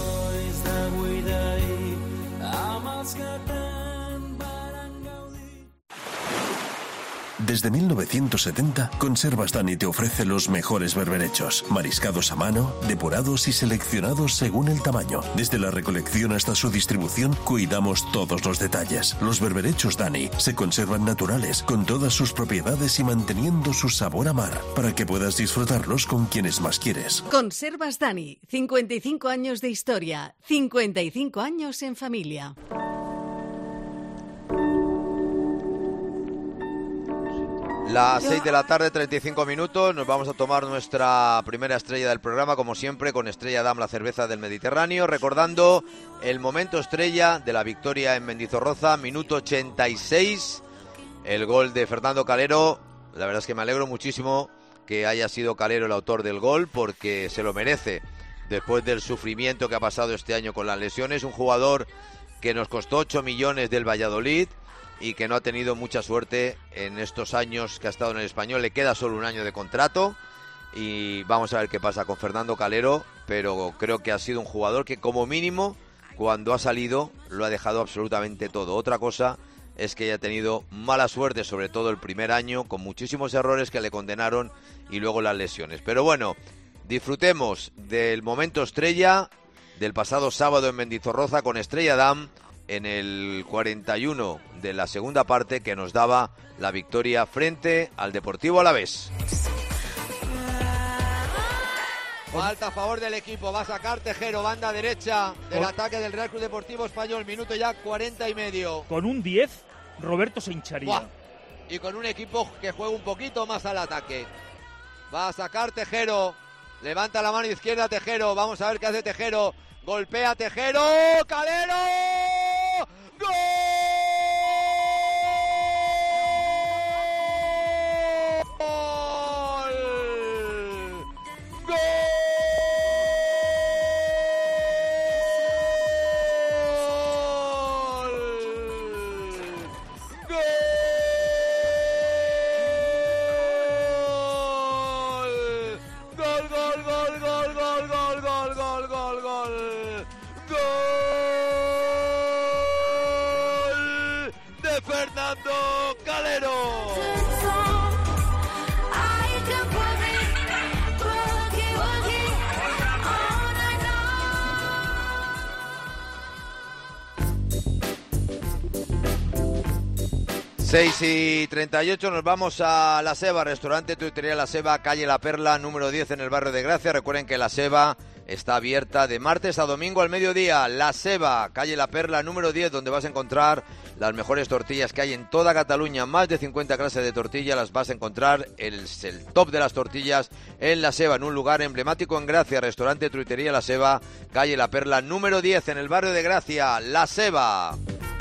Desde 1970, Conservas Dani te ofrece los mejores berberechos, mariscados a mano, depurados y seleccionados según el tamaño. Desde la recolección hasta su distribución, cuidamos todos los detalles. Los berberechos Dani se conservan naturales, con todas sus propiedades y manteniendo su sabor a mar, para que puedas disfrutarlos con quienes más quieres. Conservas Dani, 55 años de historia, 55 años en familia. Las 6 de la tarde, 35 minutos, nos vamos a tomar nuestra primera estrella del programa, como siempre, con Estrella Damm, la cerveza del Mediterráneo, recordando el momento estrella de la victoria en Mendizorroza, minuto 86, el gol de Fernando Calero. La verdad es que me alegro muchísimo que haya sido Calero el autor del gol, porque se lo merece, después del sufrimiento que ha pasado este año con las lesiones, un jugador que nos costó 8 millones del Valladolid, y que no ha tenido mucha suerte en estos años que ha estado en el Español. Le queda solo un año de contrato y vamos a ver qué pasa con Fernando Calero, pero creo que ha sido un jugador que como mínimo cuando ha salido lo ha dejado absolutamente todo. Otra cosa es que haya tenido mala suerte, sobre todo el primer año, con muchísimos errores que le condenaron y luego las lesiones. Pero bueno, disfrutemos del momento estrella del pasado sábado en Mendizorroza con Estrella Damm, en el 41 de la segunda parte, que nos daba la victoria frente al Deportivo Alavés. Falta a favor del equipo, va a sacar Tejero, banda derecha del ataque del Real Club Deportivo Español, minuto ya 40 y medio. Con un 10, Roberto se hincharía. ¡Buah! Y con un equipo que juega un poquito más al ataque. Va a sacar Tejero, levanta la mano izquierda Tejero, vamos a ver qué hace Tejero, golpea Tejero, Calero. ¡Gol! ¡Gol! ¡Gol! Fernando Calero. Seis y 38, nos vamos a La Seba, restaurante Tuitería La Seba, calle La Perla, número 10 en el barrio de Gracia. Recuerden que La Seba está abierta de martes a domingo al mediodía. La Seba, calle La Perla, número 10, donde vas a encontrar las mejores tortillas que hay en toda Cataluña. Más de 50 clases de tortillas las vas a encontrar. El top de las tortillas en La Seba, en un lugar emblemático en Gracia. Restaurante Tuitería La Seba, calle La Perla, número 10 en el barrio de Gracia. La Seba.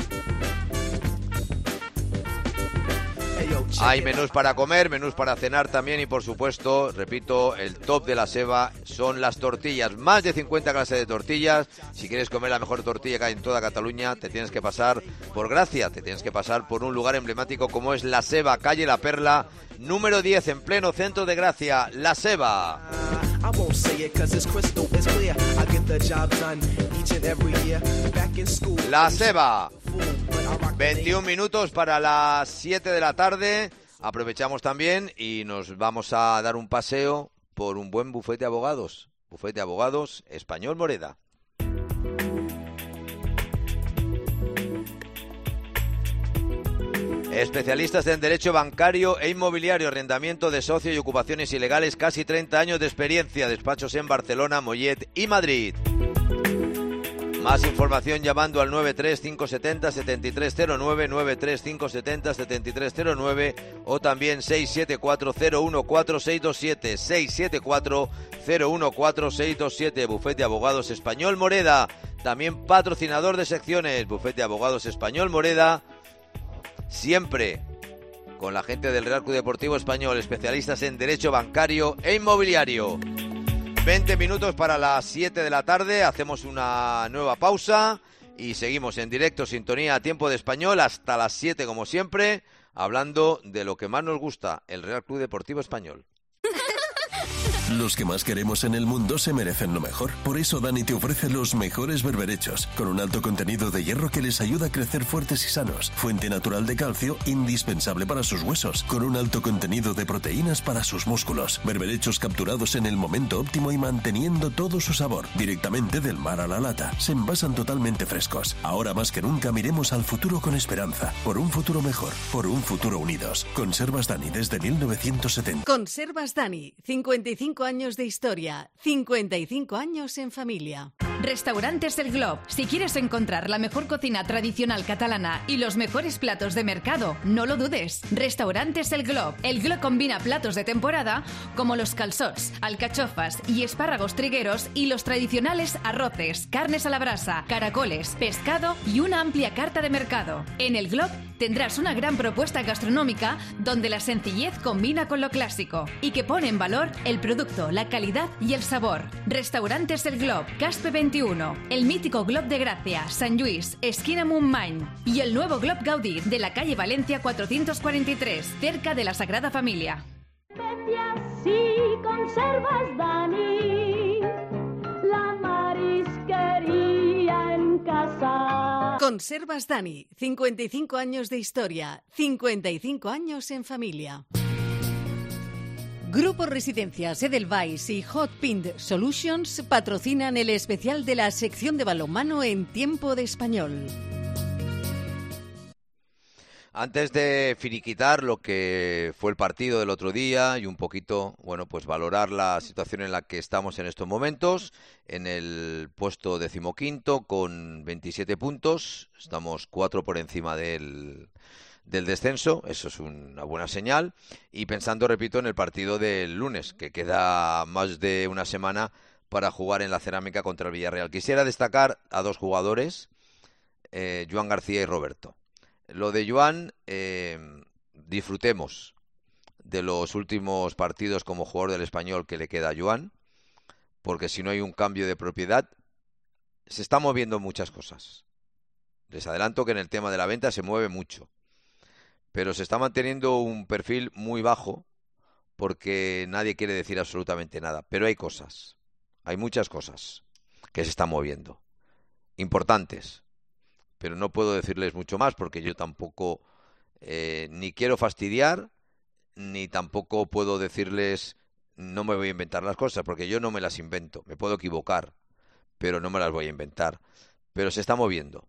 Hay menús para comer, menús para cenar también y por supuesto, repito, el top de La Seba son las tortillas. Más de 50 clases de tortillas. Si quieres comer la mejor tortilla que hay en toda Cataluña, te tienes que pasar por Gracia, te tienes que pasar por un lugar emblemático como es La Seba, calle La Perla, número 10 en pleno centro de Gracia. La Seba. La Seba. 21 minutos para las 7 de la tarde. Aprovechamos también y nos vamos a dar un paseo por un buen bufete de abogados. Bufete de abogados Español Moreda. Especialistas en derecho bancario e inmobiliario, arrendamiento de socio y ocupaciones ilegales, casi 30 años de experiencia, despachos en Barcelona, Mollet y Madrid. Más información llamando al 93570-7309, 93570-7309 o también 674-014-627, 674-014-627. Bufete de Abogados Español Moreda, también patrocinador de secciones. Bufete de Abogados Español Moreda, siempre con la gente del Real Club Deportivo Español, especialistas en derecho bancario e inmobiliario. 20 minutos para las 7 de la tarde, hacemos una nueva pausa y seguimos en directo, sintonía a tiempo de español, hasta las 7 como siempre, hablando de lo que más nos gusta, el Real Club Deportivo Español. Los que más queremos en el mundo se merecen lo mejor. Por eso Dani te ofrece los mejores berberechos, con un alto contenido de hierro que les ayuda a crecer fuertes y sanos. Fuente natural de calcio, indispensable para sus huesos, con un alto contenido de proteínas para sus músculos. Berberechos capturados en el momento óptimo y manteniendo todo su sabor, directamente del mar a la lata. Se envasan totalmente frescos. Ahora más que nunca miremos al futuro con esperanza. Por un futuro mejor, por un futuro unidos. Conservas Dani desde 1970. Conservas Dani, 55 años de historia, 55 años en familia. Restaurantes El Glob. Si quieres encontrar la mejor cocina tradicional catalana y los mejores platos de mercado, no lo dudes. Restaurantes El Glob. El Glob combina platos de temporada como los calçots, alcachofas y espárragos trigueros y los tradicionales arroces, carnes a la brasa, caracoles, pescado y una amplia carta de mercado. En El Glob tendrás una gran propuesta gastronómica donde la sencillez combina con lo clásico y que pone en valor el producto, la calidad y el sabor. Restaurantes El Glob, Caspe 21, el mítico Glob de Gracia, Sant Lluís, esquina Montmany y el nuevo Glob Gaudí de la calle Valencia 443, cerca de la Sagrada Familia. Sí, conservas Dani, la marisquería en casa. Conservas Dani, 55 años de historia, 55 años en familia. Grupo Residencias Edelweiss y Hot Pint Solutions patrocinan el especial de la sección de balonmano en Tiempo de Español. Antes de finiquitar lo que fue el partido del otro día y un poquito, bueno, pues valorar la situación en la que estamos en estos momentos, en el puesto 15º con 27 puntos, estamos 4 por encima del descenso, eso es una buena señal, y pensando, repito, en el partido del lunes, que queda más de una semana para jugar en la Cerámica contra el Villarreal. Quisiera destacar a dos jugadores, Joan García y Roberto. Lo de Joan, disfrutemos de los últimos partidos como jugador del Español que le queda a Joan, porque si no hay un cambio de propiedad, se están moviendo muchas cosas. Les adelanto que en el tema de la venta se mueve mucho, pero se está manteniendo un perfil muy bajo porque nadie quiere decir absolutamente nada. Pero hay cosas, hay muchas cosas que se están moviendo, importantes. Pero no puedo decirles mucho más porque yo tampoco ni quiero fastidiar, ni tampoco puedo decirles, no me voy a inventar las cosas, porque yo no me las invento. Me puedo equivocar, pero no me las voy a inventar. Pero se está moviendo.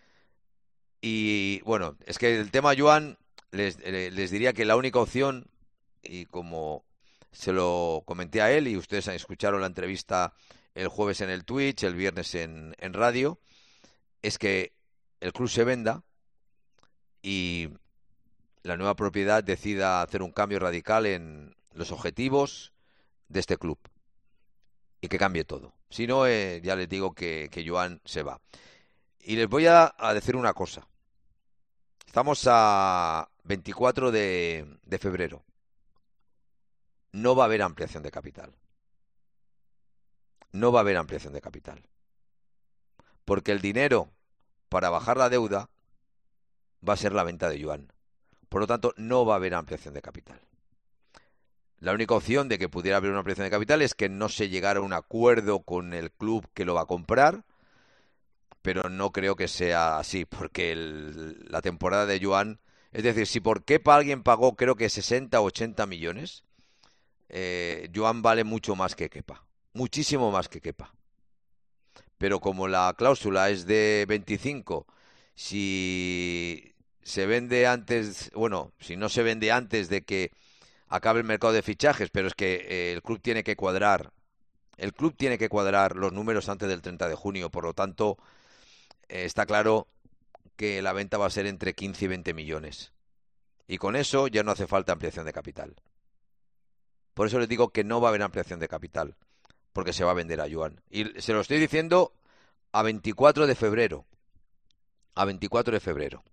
Y bueno, es que el tema Joan, les diría que la única opción, y como se lo comenté a él, y ustedes escucharon la entrevista el jueves en el Twitch, el viernes en radio, es que el club se venda y la nueva propiedad decida hacer un cambio radical en los objetivos de este club y que cambie todo. Si no, ya les digo que Joan se va. Y les voy a decir una cosa. Estamos a 24 de febrero. No va a haber ampliación de capital. No va a haber ampliación de capital. Porque el dinero para bajar la deuda va a ser la venta de Joan. Por lo tanto, no va a haber ampliación de capital. La única opción de que pudiera haber una ampliación de capital es que no se llegara a un acuerdo con el club que lo va a comprar, pero no creo que sea así, porque la temporada de Joan, es decir, si por Kepa alguien pagó creo que 60 o 80 millones, Joan vale mucho más que Kepa, muchísimo más que Kepa. Pero como la cláusula es de 25, si se vende antes, bueno, si no se vende antes de que acabe el mercado de fichajes, pero es que el club tiene que cuadrar los números antes del 30 de junio, por lo tanto, está claro que la venta va a ser entre 15 y 20 millones. Y con eso ya no hace falta ampliación de capital. Por eso les digo que no va a haber ampliación de capital, porque se va a vender a Joan. Y se lo estoy diciendo a 24 de febrero. A 24 de febrero.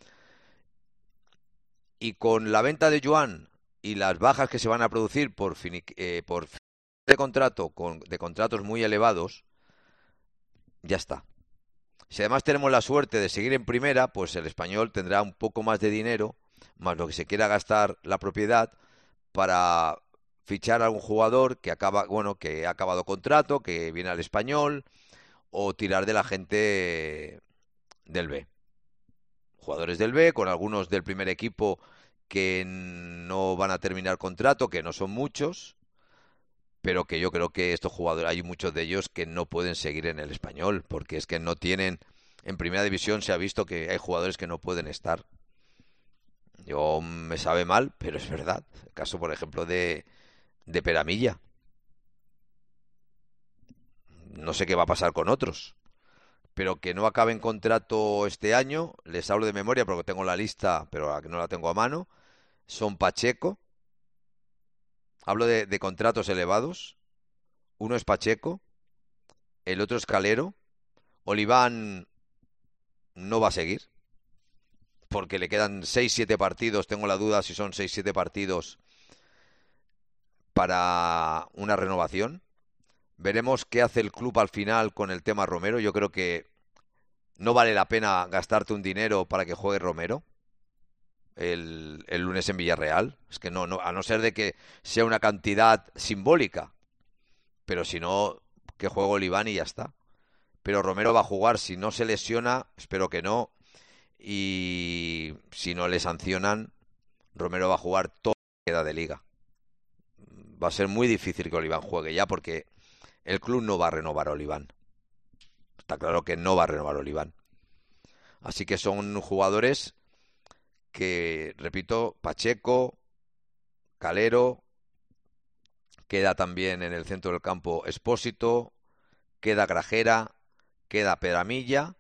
Y con la venta de Joan y las bajas que se van a producir por de contrato, de contratos muy elevados, ya está. Si además tenemos la suerte de seguir en primera, pues el Español tendrá un poco más de dinero, más lo que se quiera gastar la propiedad, para fichar a algún jugador que ha acabado contrato, que viene al Español, o tirar de la gente del B. Jugadores del B, con algunos del primer equipo que no van a terminar contrato, que no son muchos, pero que yo creo que estos jugadores, hay muchos de ellos que no pueden seguir en el Español, porque es que no tienen, en primera división se ha visto que hay jugadores que no pueden estar. Yo me sabe mal, pero es verdad. El caso, por ejemplo, de Peramilla. No sé qué va a pasar con otros, pero que no acaben contrato este año, les hablo de memoria porque tengo la lista, pero no la tengo a mano, son Pacheco, hablo de contratos elevados, uno es Pacheco, el otro es Calero, Oliván no va a seguir, porque le quedan 6-7 partidos, tengo la duda si son 6-7 partidos para una renovación. Veremos qué hace el club al final con el tema Romero. Yo creo que no vale la pena gastarte un dinero para que juegue Romero el lunes en Villarreal. Es que no, a no ser de que sea una cantidad simbólica. Pero si no, que juegue Oliván y ya está. Pero Romero va a jugar, si no se lesiona, espero que no. Y si no le sancionan, Romero va a jugar todo lo que queda de liga. Va a ser muy difícil que Oliván juegue ya porque el club no va a renovar a Oliván. Está claro que no va a renovar a Oliván. Así que son jugadores que, repito, Pacheco, Calero, queda también en el centro del campo Expósito, queda Grajera, queda Peramilla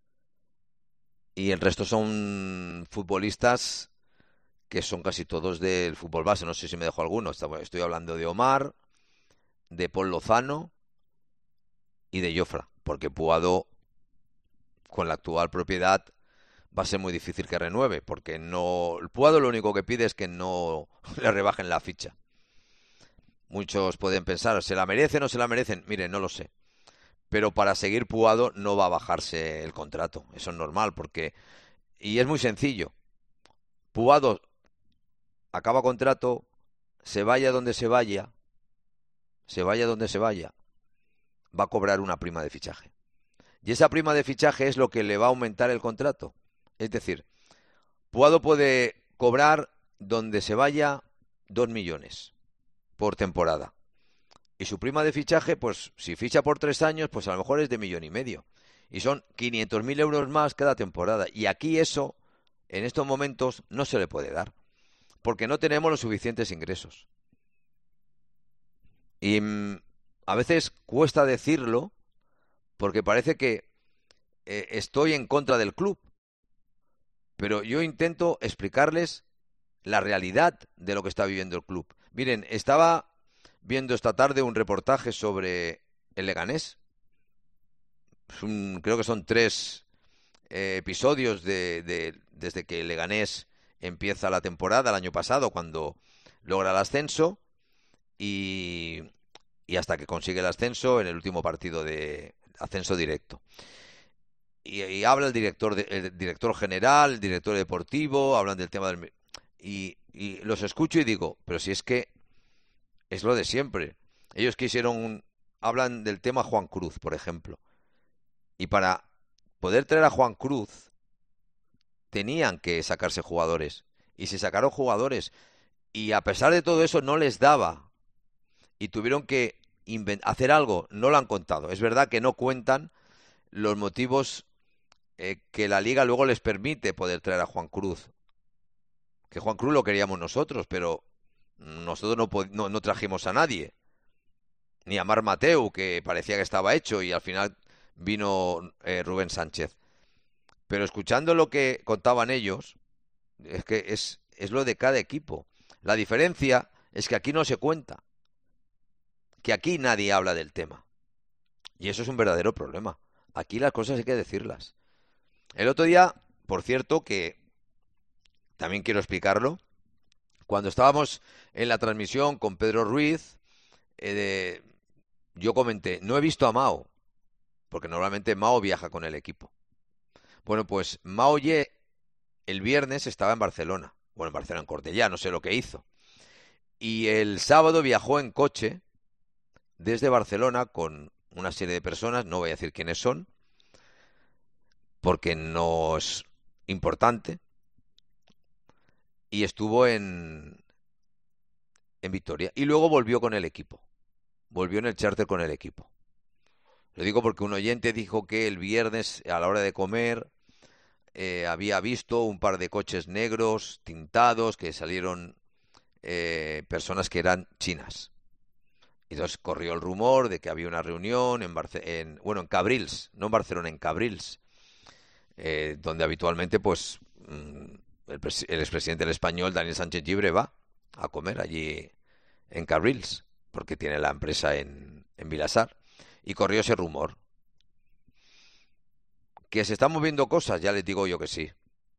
y el resto son futbolistas que son casi todos del fútbol base. No sé si me dejo alguno. Estoy hablando de Omar, de Paul Lozano y de Jofra, porque Puado, con la actual propiedad, va a ser muy difícil que renueve, porque no, el Puado lo único que pide es que no le rebajen la ficha. Muchos pueden pensar, ¿se la merecen o no se la merecen? Miren, no lo sé. Pero para seguir Puado no va a bajarse el contrato. Eso es normal, porque... Y es muy sencillo. Puado acaba contrato, se vaya donde se vaya, va a cobrar una prima de fichaje. Y esa prima de fichaje es lo que le va a aumentar el contrato. Es decir, Puado puede cobrar donde se vaya 2 millones por temporada. Y su prima de fichaje, pues si ficha por 3 años, pues a lo mejor es de 1,5 millones. Y son 500.000 euros más cada temporada. Y aquí eso, en estos momentos, no se le puede dar. Porque no tenemos los suficientes ingresos. Y a veces cuesta decirlo porque parece que estoy en contra del club. Pero yo intento explicarles la realidad de lo que está viviendo el club. Miren, estaba viendo esta tarde un reportaje sobre el Leganés. Creo que son 3 episodios desde que el Leganés empieza la temporada el año pasado, cuando logra el ascenso, y hasta que consigue el ascenso en el último partido de ascenso directo. Y habla el director general, el director deportivo, hablan del tema del... Y los escucho y digo, pero si es que es lo de siempre. Ellos hablan del tema Juan Cruz, por ejemplo. Y para poder traer a Juan Cruz, tenían que sacarse jugadores. Y se sacaron jugadores. Y a pesar de todo eso, no les daba. Y tuvieron que hacer algo. No lo han contado. Es verdad que no cuentan los motivos que la Liga luego les permite poder traer a Juan Cruz. Que Juan Cruz lo queríamos nosotros, pero nosotros no trajimos a nadie. Ni a Marc Mateu, que parecía que estaba hecho, y al final vino Rubén Sánchez. Pero escuchando lo que contaban ellos, es que es lo de cada equipo. La diferencia es que aquí no se cuenta. Que aquí nadie habla del tema. Y eso es un verdadero problema. Aquí las cosas hay que decirlas. El otro día, por cierto, que también quiero explicarlo, cuando estábamos en la transmisión con Pedro Ruiz, yo comenté, no he visto a Mao, porque normalmente Mao viaja con el equipo. Bueno, pues Mao el viernes estaba en Barcelona, en Cornellá, no sé lo que hizo. Y el sábado viajó en coche desde Barcelona con una serie de personas, no voy a decir quiénes son, porque no es importante, y estuvo en Vitoria. Y luego volvió con el equipo, volvió en el charter con el equipo. Lo digo porque un oyente dijo que el viernes a la hora de comer había visto un par de coches negros tintados que salieron personas que eran chinas. Y entonces corrió el rumor de que había una reunión en Cabrils, no en Barcelona, en Cabrils, donde habitualmente pues el expresidente del Español, Daniel Sánchez Llibre, va a comer allí en Cabrils, porque tiene la empresa en Vilassar. Y corrió ese rumor. ¿Que se están moviendo cosas? Ya les digo yo que sí.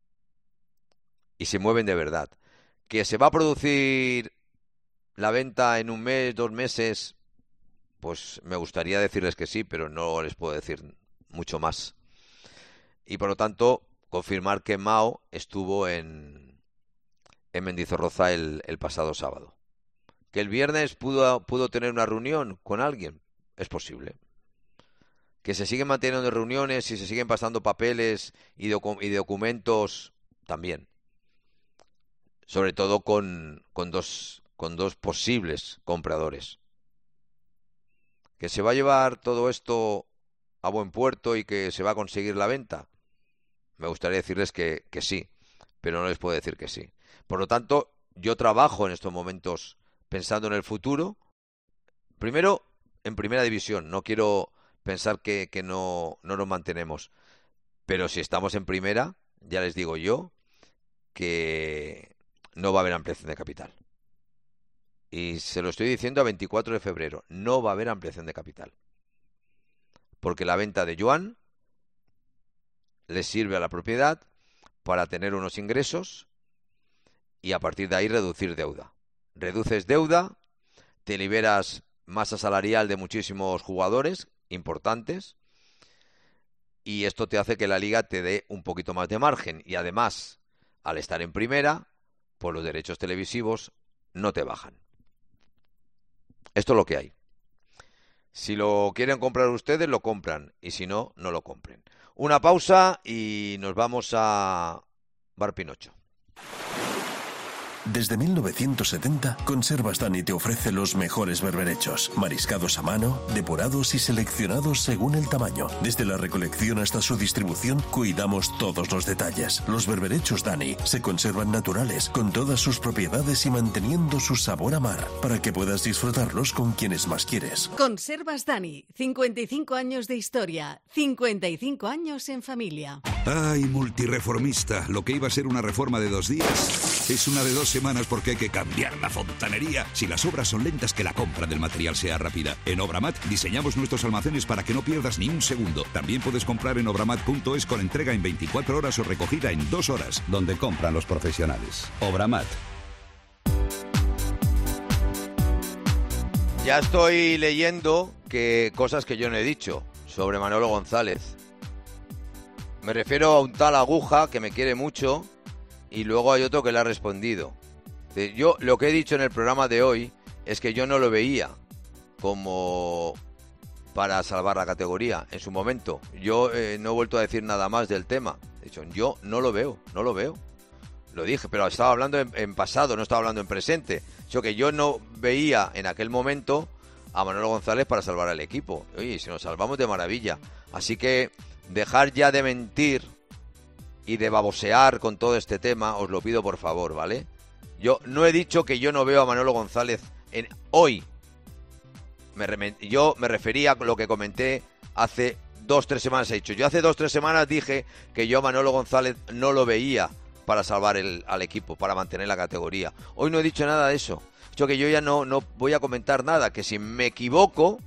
Y se mueven de verdad. ¿Que se va a producir la venta en un mes, 2 meses? Pues me gustaría decirles que sí, pero no les puedo decir mucho más. Y por lo tanto, confirmar que Mao estuvo en Mendizorroza el pasado sábado. ¿Que el viernes pudo tener una reunión con alguien? Es posible. ¿Que se siguen manteniendo reuniones y se siguen pasando papeles y documentos? También. Sobre todo con dos posibles compradores. ¿Que se va a llevar todo esto a buen puerto y que se va a conseguir la venta? Me gustaría decirles que sí, pero no les puedo decir que sí. Por lo tanto, yo trabajo en estos momentos pensando en el futuro. Primero, en primera división. No quiero pensar que no nos mantenemos. Pero si estamos en primera, ya les digo yo que no va a haber ampliación de capital. Y se lo estoy diciendo a 24 de febrero. No va a haber ampliación de capital. Porque la venta de yuan le sirve a la propiedad para tener unos ingresos y a partir de ahí reducir deuda. Reduces deuda, te liberas masa salarial de muchísimos jugadores importantes y esto te hace que la liga te dé un poquito más de margen y además, al estar en primera, pues los derechos televisivos no te bajan. Esto es lo que hay. Si lo quieren comprar ustedes, lo compran y si no, no lo compren. Una pausa y nos vamos a Bar Pinocho. Desde 1970, Conservas Dani te ofrece los mejores berberechos, mariscados a mano, depurados y seleccionados según el tamaño. Desde la recolección hasta su distribución, cuidamos todos los detalles. Los berberechos Dani se conservan naturales, con todas sus propiedades y manteniendo su sabor a mar, para que puedas disfrutarlos con quienes más quieres. Conservas Dani, 55 años de historia, 55 años en familia. Ay, multireformista, lo que iba a ser una reforma de 2 días es una de 2 semanas porque hay que cambiar la fontanería. Si las obras son lentas, que la compra del material sea rápida. En Obramat diseñamos nuestros almacenes para que no pierdas ni un segundo. También puedes comprar en obramat.es con entrega en 24 horas o recogida en 2 horas, donde compran los profesionales. Obramat. Ya estoy leyendo cosas que yo no he dicho sobre Manolo González. Me refiero a un tal Aguja que me quiere mucho y luego hay otro que le ha respondido. Yo lo que he dicho en el programa de hoy es que yo no lo veía como para salvar la categoría en su momento. Yo no he vuelto a decir nada más del tema. De hecho, yo no lo veo. Lo dije, pero estaba hablando en pasado, no estaba hablando en presente. Yo que yo no veía en aquel momento a Manolo González para salvar al equipo. Oye, si nos salvamos de maravilla. Así que dejar ya de mentir y de babosear con todo este tema, os lo pido por favor, ¿vale? Yo no he dicho que yo no veo a Manolo González hoy. Yo me refería a lo que comenté hace 2-3 semanas. He dicho, yo hace 2-3 semanas dije que yo a Manolo González no lo veía para salvar al equipo, para mantener la categoría. Hoy no he dicho nada de eso. He dicho que yo ya no voy a comentar nada, que si me equivoco,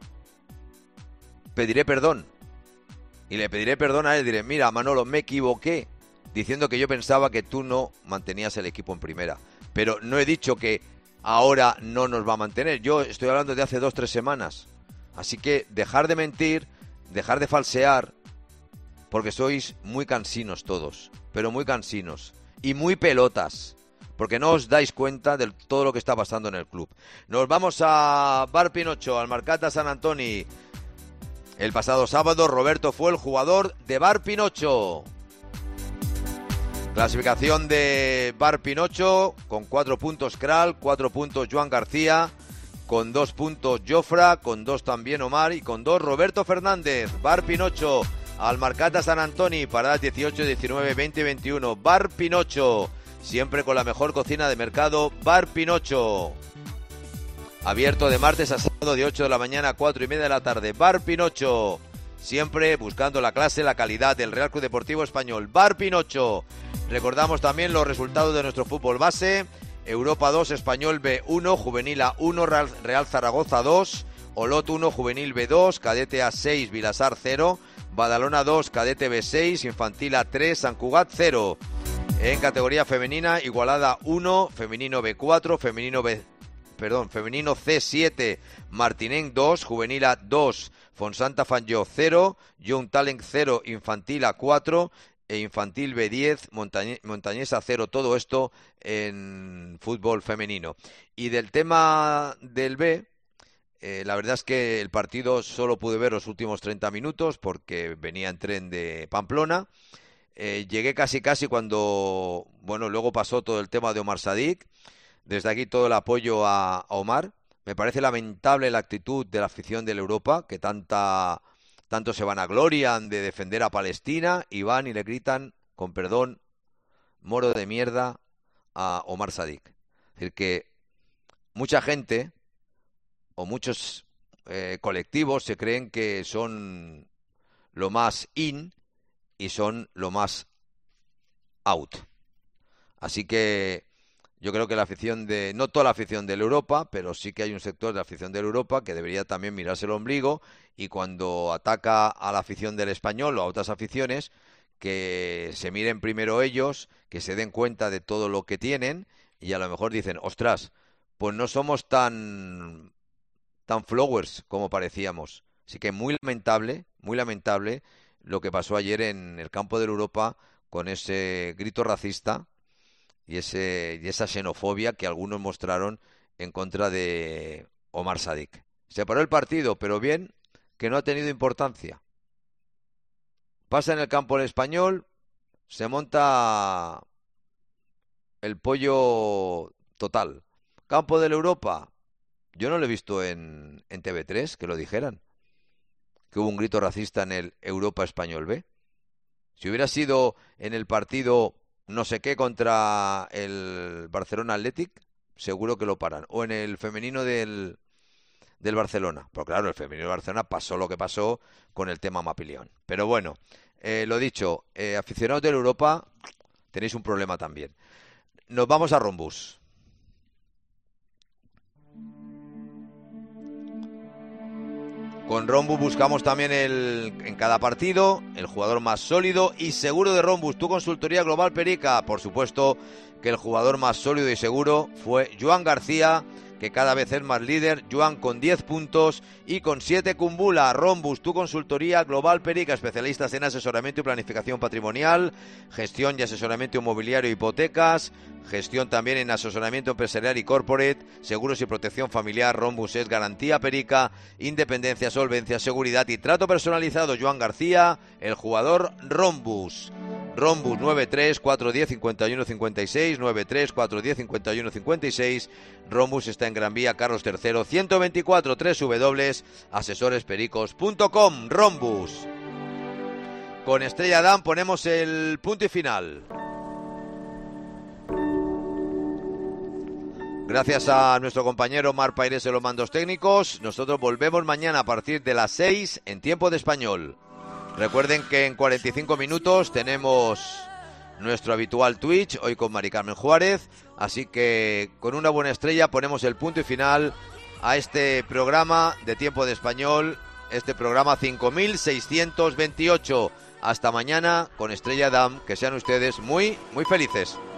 pediré perdón. Y le pediré perdón a él, diré, mira, Manolo, me equivoqué diciendo que yo pensaba que tú no mantenías el equipo en primera. Pero no he dicho que ahora no nos va a mantener. Yo estoy hablando de hace 2-3 semanas. Así que dejar de mentir, dejar de falsear, porque sois muy cansinos todos, pero muy cansinos. Y muy pelotas. porque no os dais cuenta de todo lo que está pasando en el club. Nos vamos a Bar Pinocho, al Marcata Sant Antoni. El pasado sábado Roberto fue el jugador de Bar Pinocho. Clasificación de Bar Pinocho con 4 puntos Kral, 4 puntos Joan García, con 2 puntos Jofra, con 2 también Omar y con 2 Roberto Fernández. Bar Pinocho, al Marcata Sant Antoni, paradas 18, 19, 20 y 21. Bar Pinocho, siempre con la mejor cocina de mercado. Bar Pinocho, abierto de martes a sábado de 8 de la mañana a 4 y media de la tarde. Bar Pinocho, siempre buscando la clase, la calidad del Real Club Deportivo Español. Bar Pinocho. Recordamos también los resultados de nuestro fútbol base. Europa 2, Español B 1, Juvenil A 1, Real Zaragoza 2, Olot 1, Juvenil B 2, Cadete A 6, Vilasar 0, Badalona 2, Cadete B 6, Infantil A 3, Sant Cugat 0. En categoría femenina, Igualada 1, Femenino B 4, Femenino C 7, Martinenc 2, Juvenil A 2, Fonsanta Fanjó 0, Young Talent 0, Infantil A 4, e Infantil B10, Montañesa 0, todo esto en fútbol femenino. Y del tema del B, la verdad es que el partido solo pude ver los últimos 30 minutos porque venía en tren de Pamplona. Llegué casi cuando, bueno, luego pasó todo el tema de Omar Sadik. Desde aquí todo el apoyo a Omar. Me parece lamentable la actitud de la afición del Europa, que tanto se vanaglorian de defender a Palestina y van y le gritan, con perdón, moro de mierda a Omar Sadik. Es decir, que mucha gente o muchos colectivos se creen que son lo más in y son lo más out. Así que yo creo que la afición no toda la afición del Europa, pero sí que hay un sector de la afición del Europa que debería también mirarse el ombligo y cuando ataca a la afición del Español o a otras aficiones, que se miren primero ellos, que se den cuenta de todo lo que tienen y a lo mejor dicen, ostras, pues no somos tan flowers como parecíamos. Así que muy lamentable lo que pasó ayer en el campo del Europa con ese grito racista y esa xenofobia que algunos mostraron en contra de Omar Sadik. Se paró el partido, pero bien, que no ha tenido importancia. Pasa en el campo el Español, se monta el pollo total. Campo del Europa, yo no lo he visto en TV3, que lo dijeran, que hubo un grito racista en el Europa Español B. Si hubiera sido en el partido no sé qué contra el Barcelona Athletic, seguro que lo paran. O en el femenino del Barcelona. Pero claro, el femenino del Barcelona pasó lo que pasó con el tema Mapilión. Pero bueno, lo dicho, aficionados del Europa, tenéis un problema también. Nos vamos a Rombus. Con Rombus buscamos también en cada partido el jugador más sólido y seguro de Rombus, tu consultoría global Perica. Por supuesto que el jugador más sólido y seguro fue Joan García, que cada vez es más líder. Joan con 10 puntos y con 7 Kumbula. Rombus, tu consultoría global Perica, especialistas en asesoramiento y planificación patrimonial, gestión y asesoramiento inmobiliario e hipotecas, gestión también en asesoramiento empresarial y corporate, seguros y protección familiar. Rombus es garantía Perica, independencia, solvencia, seguridad y trato personalizado. Joan García, el jugador Rombus. Rombus 93-410-51-56, 93-410-51-56. Rombus está en Gran Vía Carlos III 124, www.asesorespericos.com. Rombus. Con Estrella Damm ponemos el punto y final. Gracias a nuestro compañero Mar Paires en los mandos técnicos. Nosotros volvemos mañana a partir de las 6 en tiempo de español. Recuerden que en 45 minutos tenemos nuestro habitual Twitch, hoy con Mari Carmen Juárez, así que con una buena estrella ponemos el punto y final a este programa de Tiempo de Español, este programa 5628. Hasta mañana con Estrella Damm, que sean ustedes muy, muy felices.